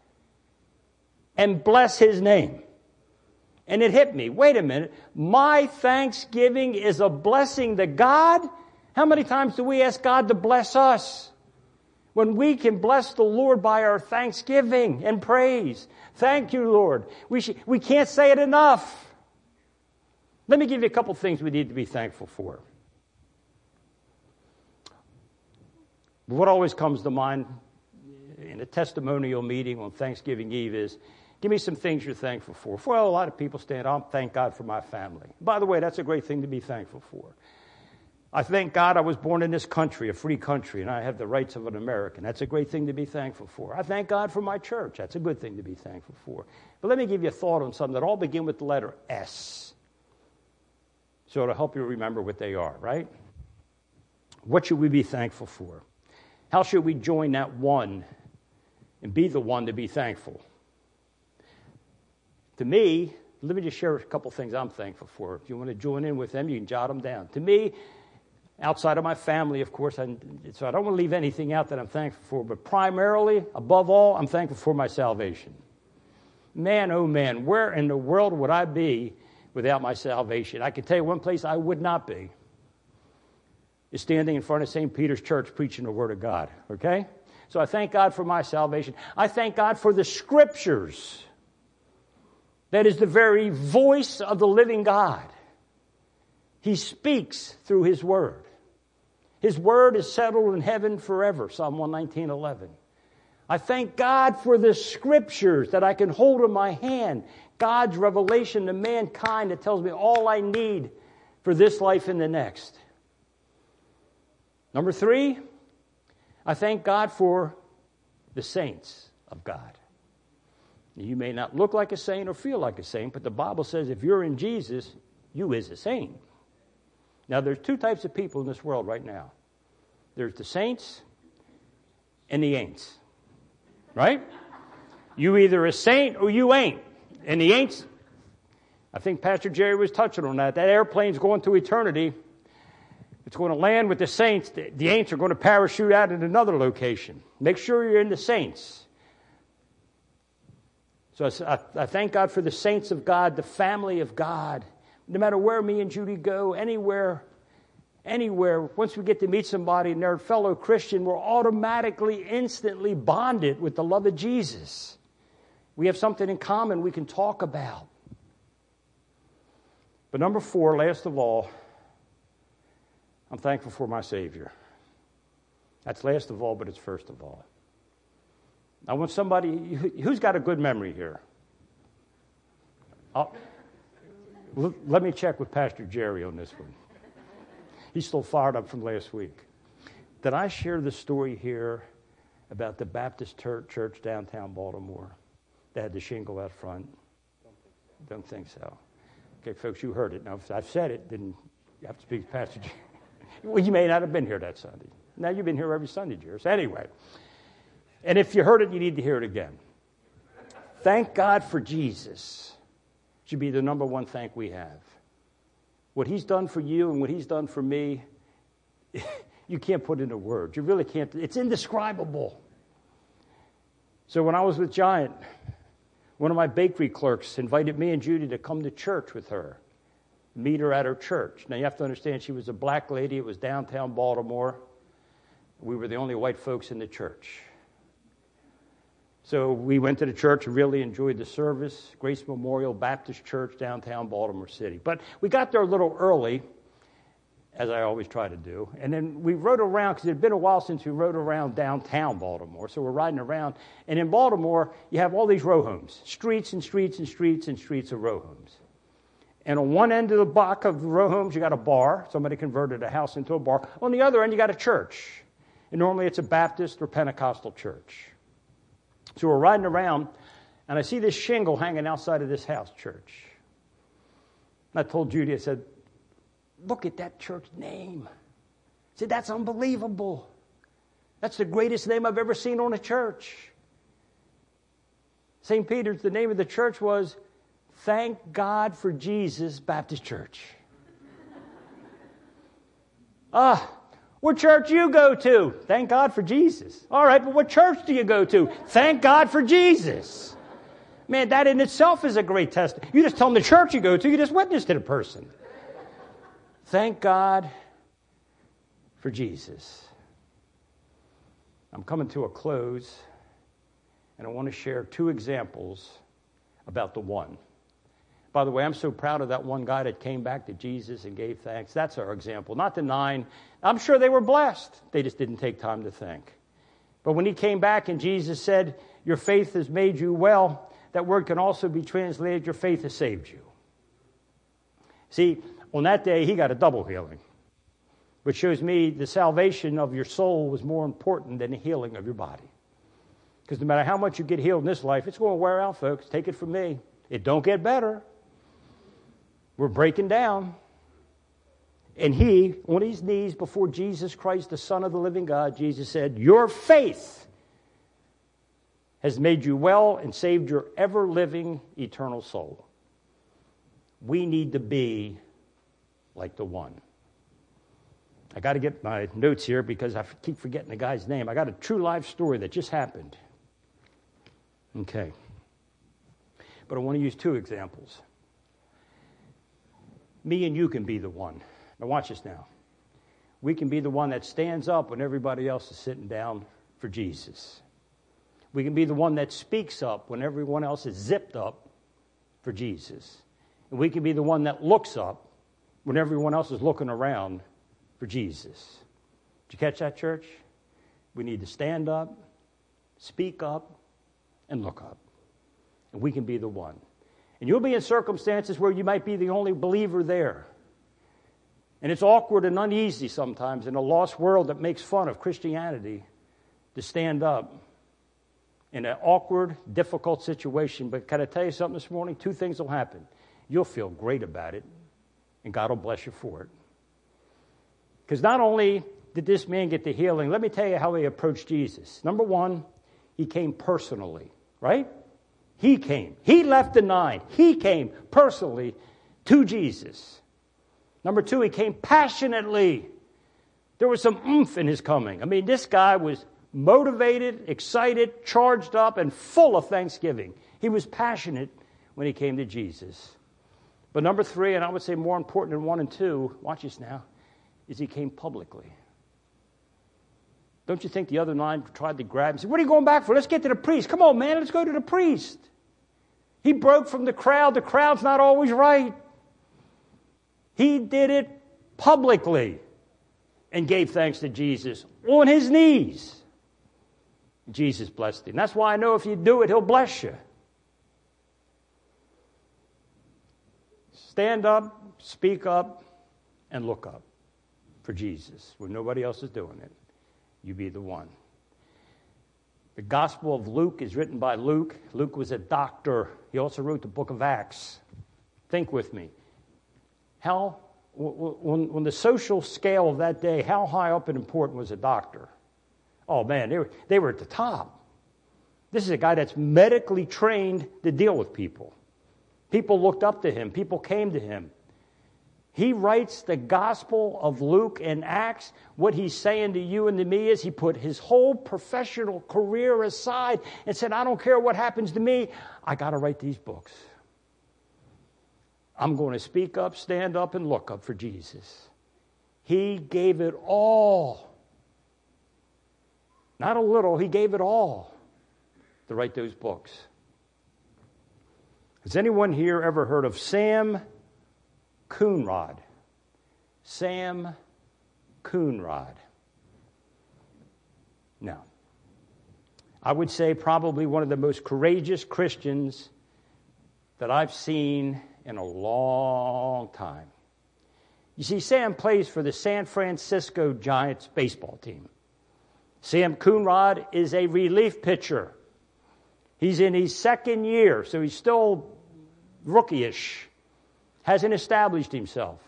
and bless his name. And it hit me. Wait a minute. My thanksgiving is a blessing to God? How many times do we ask God to bless us? When we can bless the Lord by our thanksgiving and praise. Thank you, Lord. We should, we can't say it enough. Let me give you a couple things we need to be thankful for. What always comes to mind in a testimonial meeting on Thanksgiving Eve is, give me some things you're thankful for. Well, a lot of people stand up, thank God for my family. By the way, that's a great thing to be thankful for. I thank God I was born in this country, a free country, and I have the rights of an American. That's a great thing to be thankful for. I thank God for my church. That's a good thing to be thankful for. But let me give you a thought on something that all begin with the letter S. So it'll help you remember what they are, right? What should we be thankful for? How should we join that one and be the one to be thankful? To me, let me just share a couple things I'm thankful for. If you want to join in with them, you can jot them down. To me, outside of my family, of course, I, so I don't want to leave anything out that I'm thankful for, but primarily, above all, I'm thankful for my salvation. Man, oh man, where in the world would I be without my salvation? I can tell you one place I would not be is standing in front of Saint Peter's Church preaching the Word of God, okay? So I thank God for my salvation. I thank God for the Scriptures. That is the very voice of the living God. He speaks through His Word. His Word is settled in heaven forever, Psalm one nineteen, eleven. I thank God for the Scriptures that I can hold in my hand. God's revelation to mankind that tells me all I need for this life and the next. Number three, I thank God for the saints of God. You may not look like a saint or feel like a saint, but the Bible says if you're in Jesus, you is a saint. Now, there's two types of people in this world right now. There's the saints and the ain'ts. Right? You either a saint or you ain't. And the ain'ts, I think Pastor Jerry was touching on that. That airplane's going to eternity. It's going to land with the saints. The, the ain'ts are going to parachute out in another location. Make sure you're in the saints. So I, I thank God for the saints of God, the family of God. No matter where me and Judy go, anywhere, anywhere, once we get to meet somebody and they're a fellow Christian, we're automatically, instantly bonded with the love of Jesus. We have something in common we can talk about. But number four, last of all, I'm thankful for my Savior. That's last of all, but it's first of all. I want somebody, who's got a good memory here? I'll, let me check with Pastor Jerry on this one. He's still fired up from last week. Did I share the story here about the Baptist church downtown Baltimore? They had the shingle out front. Don't think so. Okay, folks, you heard it. Now, if I've said it, then you have to speak to Pastor Jerry. Well, you may not have been here that Sunday. Now you've been here every Sunday, Jerry. So anyway, and if you heard it, you need to hear it again. Thank God for Jesus should be the number one thank we have. What he's done for you and what he's done for me, you can't put into words. You really can't. It's indescribable. So when I was with Giant, one of my bakery clerks invited me and Judy to come to church with her, meet her at her church. Now, you have to understand, she was a black lady. It was downtown Baltimore. We were the only white folks in the church. So we went to the church and really enjoyed the service, Grace Memorial Baptist Church, downtown Baltimore City. But we got there a little early, as I always try to do. And then we rode around, because it had been a while since we rode around downtown Baltimore. So we're riding around. And in Baltimore, you have all these row homes, streets and streets and streets and streets of row homes. And on one end of the block of the row homes, you got a bar. Somebody converted a house into a bar. On the other end, you got a church. And normally it's a Baptist or Pentecostal church. So we're riding around, and I see this shingle hanging outside of this house church. And I told Judy, I said, look at that church name. I said, that's unbelievable. That's the greatest name I've ever seen on a church. Saint Peter's, the name of the church was Thank God for Jesus Baptist Church. Ah, what church you go to? Thank God for Jesus. All right, but what church do you go to? Thank God for Jesus. Man, that in itself is a great test. You just tell them the church you go to, you just witness to the person. Thank God for Jesus. I'm coming to a close, and I want to share two examples about the one. By the way, I'm so proud of that one guy that came back to Jesus and gave thanks. That's our example, not the nine. I'm sure they were blessed. They just didn't take time to think. But when he came back and Jesus said, your faith has made you well, that word can also be translated, your faith has saved you. See, on that day, he got a double healing, which shows me the salvation of your soul was more important than the healing of your body. Because no matter how much you get healed in this life, it's going to wear out, folks. Take it from me. It don't get better. We're breaking down. And he, on his knees before Jesus Christ, the Son of the living God, Jesus said, your faith has made you well and saved your ever-living eternal soul. We need to be like the one. I got to get my notes here because I keep forgetting the guy's name. I got a true life story that just happened. Okay. But I want to use two examples. Me and you can be the one. Now watch this now. We can be the one that stands up when everybody else is sitting down for Jesus. We can be the one that speaks up when everyone else is zipped up for Jesus. And we can be the one that looks up when everyone else is looking around for Jesus. Did you catch that, church? We need to stand up, speak up, and look up. And we can be the one. And you'll be in circumstances where you might be the only believer there. And it's awkward and uneasy sometimes in a lost world that makes fun of Christianity to stand up in an awkward, difficult situation. But can I tell you something this morning? Two things will happen. You'll feel great about it, and God will bless you for it. Because not only did this man get the healing, let me tell you how he approached Jesus. Number one, he came personally, right? He came. He left the nine. He came personally to Jesus. Number two, he came passionately. There was some oomph in his coming. I mean, this guy was motivated, excited, charged up, and full of thanksgiving. He was passionate when he came to Jesus. But number three, and I would say more important than one and two, watch this now, is he came publicly. Don't you think the other nine tried to grab him and said, what are you going back for? Let's get to the priest. Come on, man, let's go to the priest. He broke from the crowd. The crowd's not always right. He did it publicly and gave thanks to Jesus on his knees. Jesus blessed him. That's why I know if you do it, he'll bless you. Stand up, speak up, and look up for Jesus when nobody else is doing it. You be the one. The Gospel of Luke is written by Luke. Luke was a doctor. He also wrote the book of Acts. Think with me. How, when, when the social scale of that day, how high up and important was a doctor? Oh, man, they were, they were at the top. This is a guy that's medically trained to deal with people. People looked up to him. People came to him. He writes the Gospel of Luke and Acts. What he's saying to you and to me is he put his whole professional career aside and said, I don't care what happens to me. I got to write these books. I'm going to speak up, stand up, and look up for Jesus. He gave it all. Not a little, he gave it all to write those books. Has anyone here ever heard of Sam Coonrod? Sam Coonrod. No. I would say probably one of the most courageous Christians that I've seen in a long time. You see, Sam plays for the San Francisco Giants baseball team. Sam Coonrod is a relief pitcher. He's in his second year, so he's still rookie-ish. Hasn't established himself.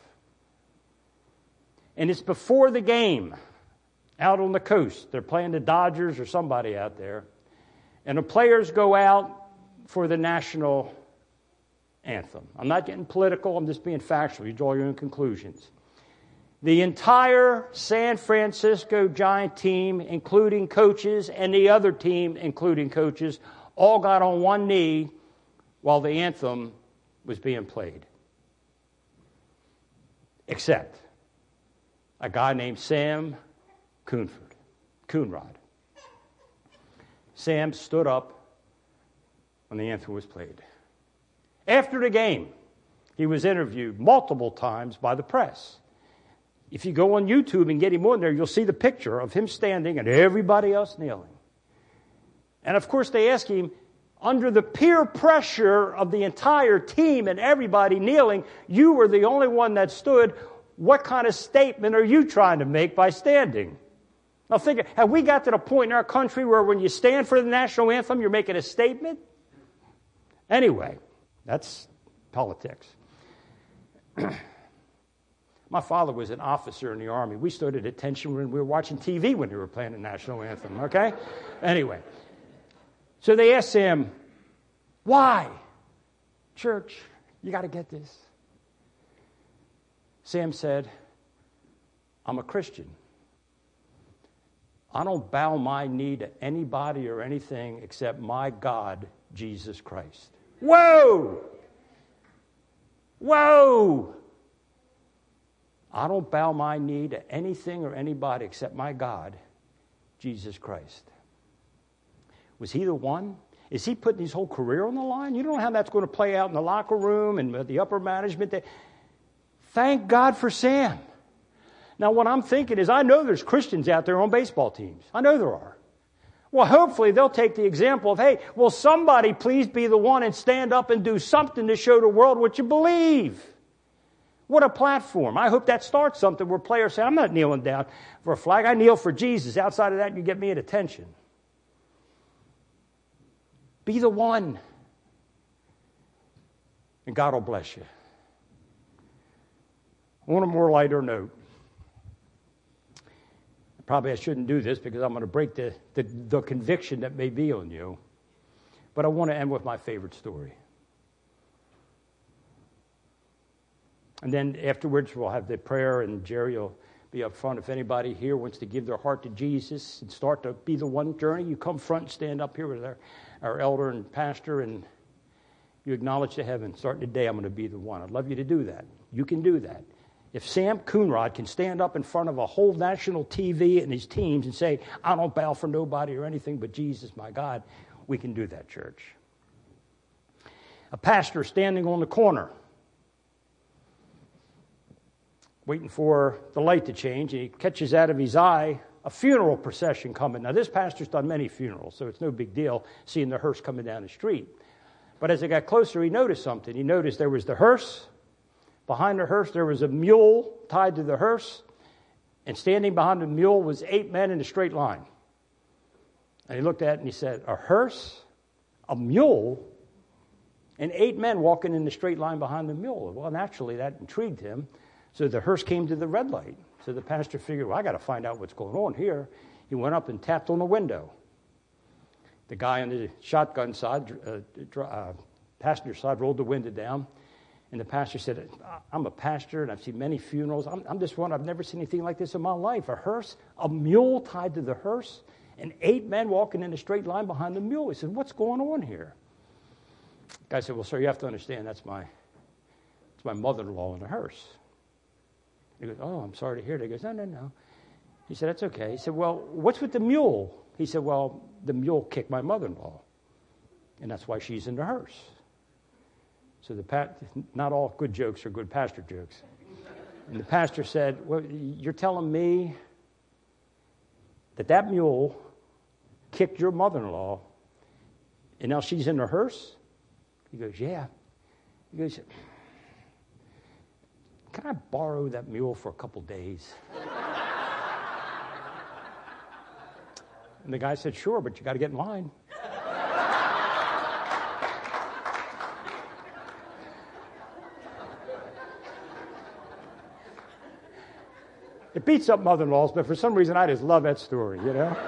And it's before the game, out on the coast. They're playing the Dodgers or somebody out there. And the players go out for the national anthem. I'm not getting political, I'm just being factual. You draw your own conclusions. The entire San Francisco Giant team, including coaches, and the other team, including coaches, all got on one knee while the anthem was being played. Except a guy named Sam Coonford, Coonrod. Sam stood up when the anthem was played. After the game, he was interviewed multiple times by the press. If you go on YouTube and get him on there, you'll see the picture of him standing and everybody else kneeling. And of course, they ask him, under the peer pressure of the entire team and everybody kneeling, you were the only one that stood. What kind of statement are you trying to make by standing? Now think, have we got to the point in our country where when you stand for the national anthem, you're making a statement? Anyway, that's politics. My father was an officer in the Army. We stood at attention when we were watching T V when they were playing the national anthem, okay? Anyway. So they asked Sam, why? Church, you got to get this. Sam said, I'm a Christian. I don't bow my knee to anybody or anything except my God, Jesus Christ. Whoa! Whoa! I don't bow my knee to anything or anybody except my God, Jesus Christ. Was he the one? Is he putting his whole career on the line? You don't know how that's going to play out in the locker room and the upper management. Thank God for Sam. Now, what I'm thinking is I know there's Christians out there on baseball teams. I know there are. Well, hopefully they'll take the example of, hey, will somebody please be the one and stand up and do something to show the world what you believe? What a platform. I hope that starts something where players say, I'm not kneeling down for a flag. I kneel for Jesus. Outside of that, you get me at attention. Be the one. And God will bless you. On a more lighter note, probably I shouldn't do this because I'm going to break the, the, the conviction that may be on you. But I want to end with my favorite story. And then afterwards, we'll have the prayer, and Jerry will be up front. If anybody here wants to give their heart to Jesus and start to be the one journey, you come front and stand up here with our, our elder and pastor, and you acknowledge to heaven, starting today, I'm going to be the one. I'd love you to do that. You can do that. If Sam Coonrod can stand up in front of a whole national T V and his teams and say, I don't bow for nobody or anything but Jesus, my God, we can do that, church. A pastor standing on the corner, waiting for the light to change, and he catches out of his eye a funeral procession coming. Now, this pastor's done many funerals, so it's no big deal seeing the hearse coming down the street. But as it got closer, he noticed something. He noticed there was the hearse. Behind the hearse, there was a mule tied to the hearse, and standing behind the mule was eight men in a straight line. And he looked at it and he said, a hearse, a mule, and eight men walking in the straight line behind the mule. Well, naturally, that intrigued him. So the hearse came to the red light. So the pastor figured, well, I got to find out what's going on here. He went up and tapped on the window. The guy on the shotgun side, uh, uh, passenger side, rolled the window down. And the pastor said, I'm a pastor, and I've seen many funerals. I'm, I'm just one. I've never seen anything like this in my life. A hearse, a mule tied to the hearse, and eight men walking in a straight line behind the mule. He said, what's going on here? The guy said, well, sir, you have to understand, that's my, that's my mother-in-law in the hearse. He goes, oh, I'm sorry to hear that. He goes, no, no, no. He said, that's okay. He said, well, what's with the mule? He said, well, the mule kicked my mother-in-law, and that's why she's in the hearse. So the pa- not all good jokes are good pastor jokes. And the pastor said, well, you're telling me that that mule kicked your mother-in-law, and now she's in the hearse? He goes, yeah. He goes, can I borrow that mule for a couple days? And the guy said, sure, but you got to get in line. It beats up mother-in-laws, but for some reason I just love that story, you know?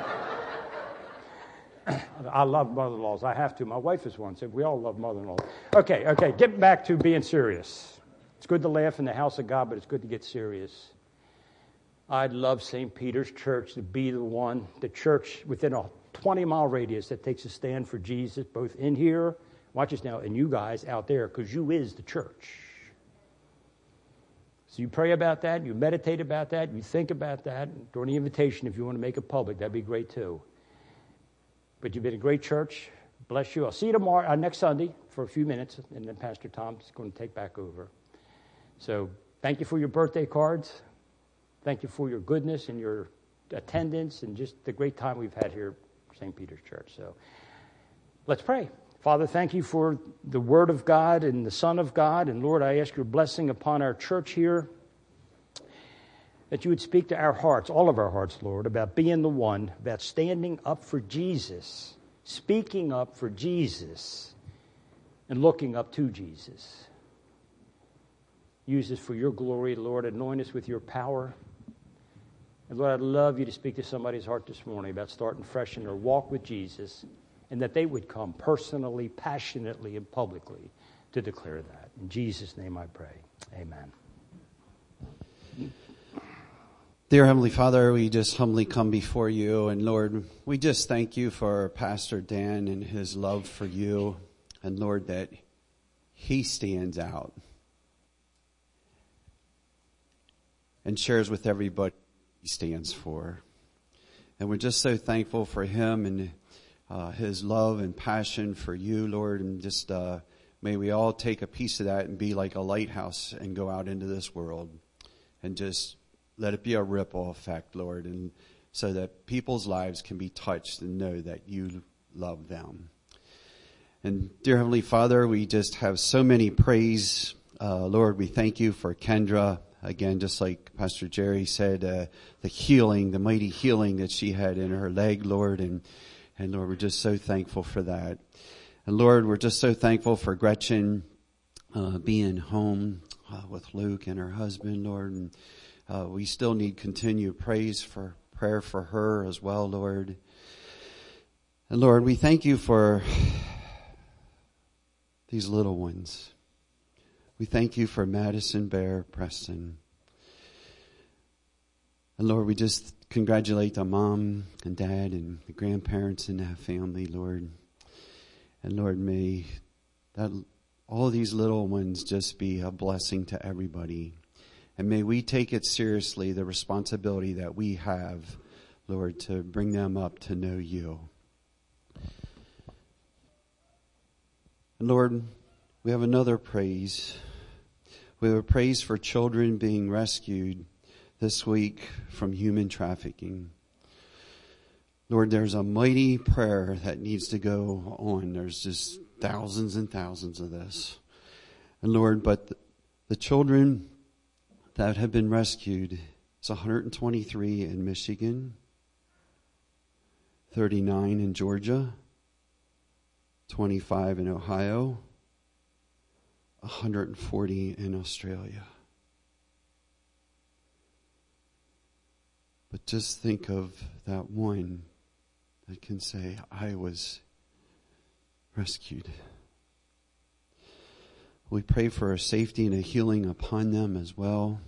I love mother-in-laws. I have to. My wife is one, so we all love mother-in-laws. Okay, okay, get back to being serious. It's good to laugh in the house of God, but it's good to get serious. I'd love Saint Peter's Church to be the one, the church within a twenty-mile radius that takes a stand for Jesus, both in here, watch this now, and you guys out there, because you is the church. So you pray about that, you meditate about that, you think about that. During the invitation, if you want to make it public, that'd be great too. But you've been a great church. Bless you. I'll see you tomorrow, uh, next Sunday for a few minutes, and then Pastor Tom's going to take back over. So thank you for your birthday cards. Thank you for your goodness and your attendance and just the great time we've had here at Saint Peter's Church. So let's pray. Father, thank you for the Word of God and the Son of God. And Lord, I ask your blessing upon our church here, that you would speak to our hearts, all of our hearts, Lord, about being the one, about standing up for Jesus, speaking up for Jesus, and looking up to Jesus. Use us for your glory, Lord. Anoint us with your power. And Lord, I'd love you to speak to somebody's heart this morning about starting fresh in their walk with Jesus, and that they would come personally, passionately, and publicly to declare that. In Jesus' name I pray. Amen. Dear Heavenly Father, we just humbly come before you. And Lord, we just thank you for Pastor Dan and his love for you. And Lord, that he stands out and shares with everybody what he stands for. And we're just so thankful for him and Uh, his love and passion for you, Lord, and just uh, may we all take a piece of that and be like a lighthouse and go out into this world and just let it be a ripple effect, Lord, and so that people's lives can be touched and know that you love them. And dear Heavenly Father, we just have so many praise. Uh, Lord, we thank you for Kendra. Again, just like Pastor Jerry said, uh, the healing, the mighty healing that she had in her leg, Lord, and And Lord, we're just so thankful for that. And Lord, we're just so thankful for Gretchen uh, being home uh, with Luke and her husband, Lord. And uh, we still need continued praise for prayer for her as well, Lord. And Lord, we thank you for these little ones. We thank you for Madison, Bear, Preston. And Lord, we just congratulate the mom and dad and the grandparents in that family, Lord. And Lord, may that all these little ones just be a blessing to everybody. And may we take it seriously, the responsibility that we have, Lord, to bring them up to know you. And Lord, we have another praise. We have a praise for children being rescued this week from human trafficking. Lord, there's a mighty prayer that needs to go on. There's just thousands and thousands of this. And Lord, but the, the children that have been rescued, it's one hundred twenty-three in Michigan, thirty-nine in Georgia, twenty-five in Ohio, one hundred forty in Australia. But just think of that one that can say, I was rescued. We pray for a safety and a healing upon them as well.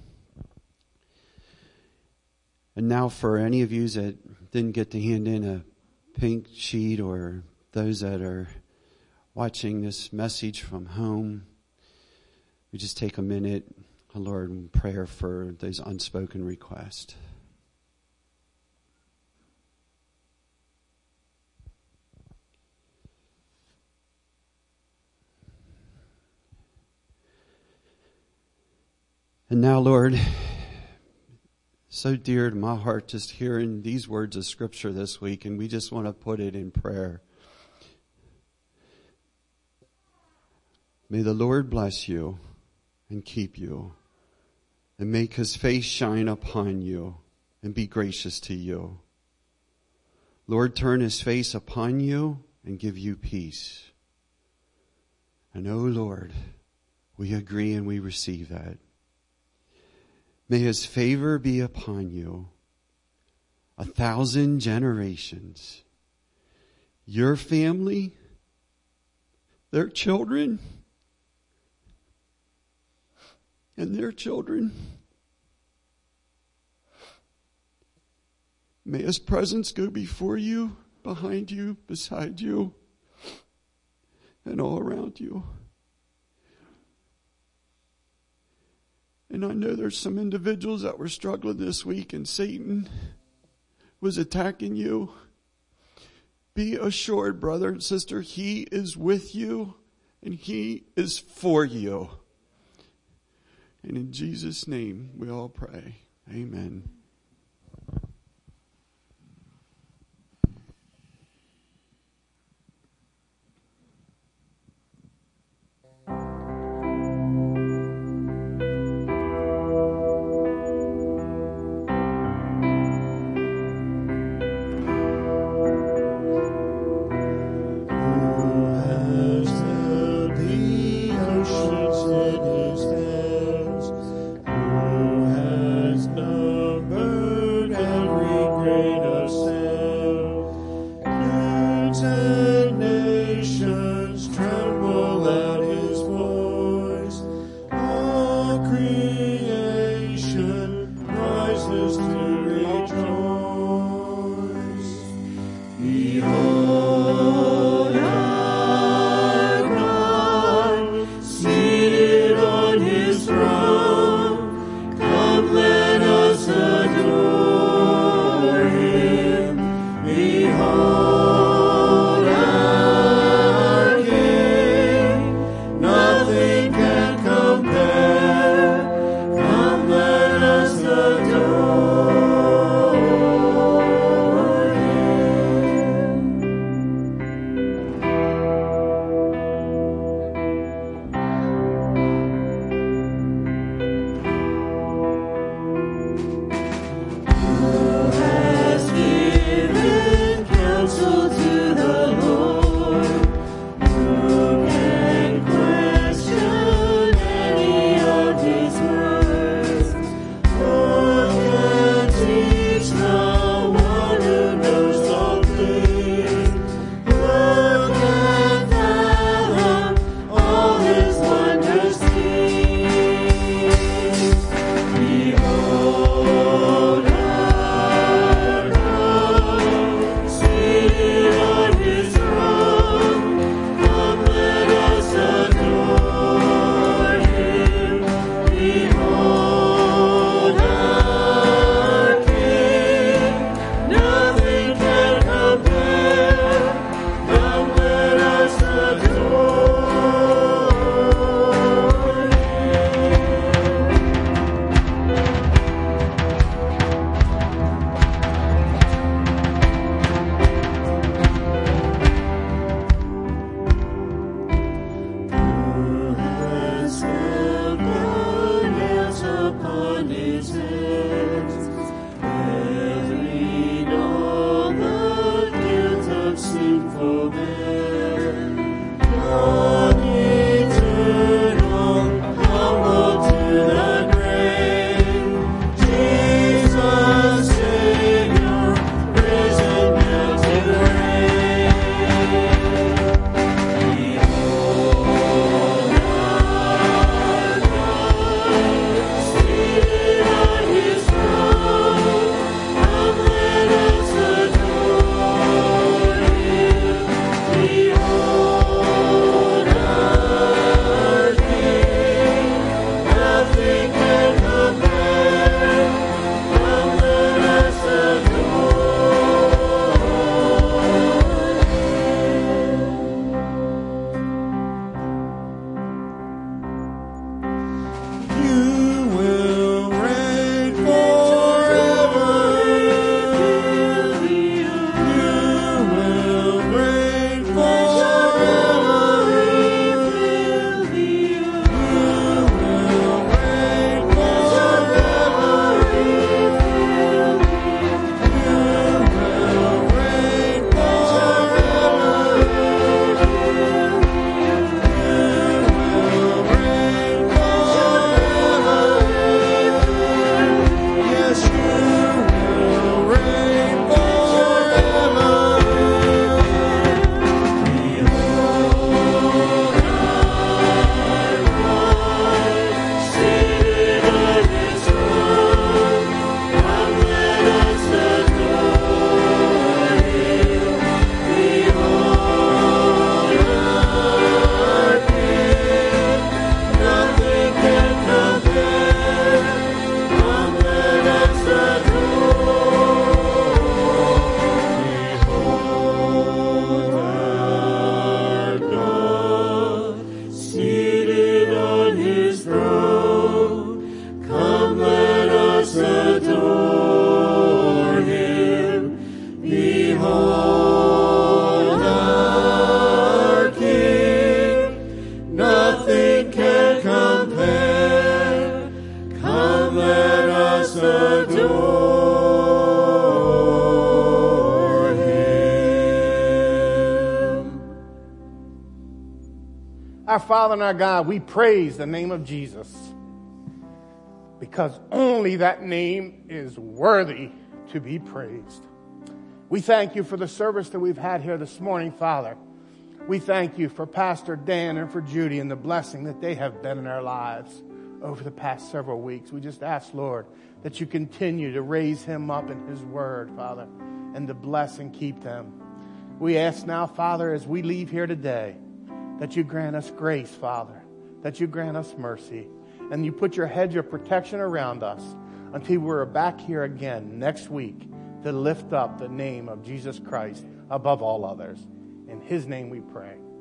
And now for any of you that didn't get to hand in a pink sheet, or those that are watching this message from home, we just take a minute, Lord, in prayer for those unspoken requests. And now, Lord, so dear to my heart just hearing these words of Scripture this week, and we just want to put it in prayer. May the Lord bless you and keep you, and make His face shine upon you and be gracious to you. Lord, turn His face upon you and give you peace. And oh Lord, we agree and we receive that. May His favor be upon you a thousand generations. Your family, their children, and their children. May His presence go before you, behind you, beside you, and all around you. And I know there's some individuals that were struggling this week, and Satan was attacking you. Be assured, brother and sister, He is with you and He is for you. And in Jesus' name we all pray. Amen. Behold our King. Our Father and our God, we praise the name of Jesus because only that name is worthy to be praised. We thank you for the service that we've had here this morning, Father. We thank you for Pastor Dan and for Judy and the blessing that they have been in our lives over the past several weeks. We just ask, Lord, that you continue to raise him up in his word, Father, and to bless and keep them. We ask now, Father, as we leave here today, that you grant us grace, Father, that you grant us mercy, and you put your hedge of protection around us until we're back here again next week to lift up the name of Jesus Christ above all others. In his name we pray.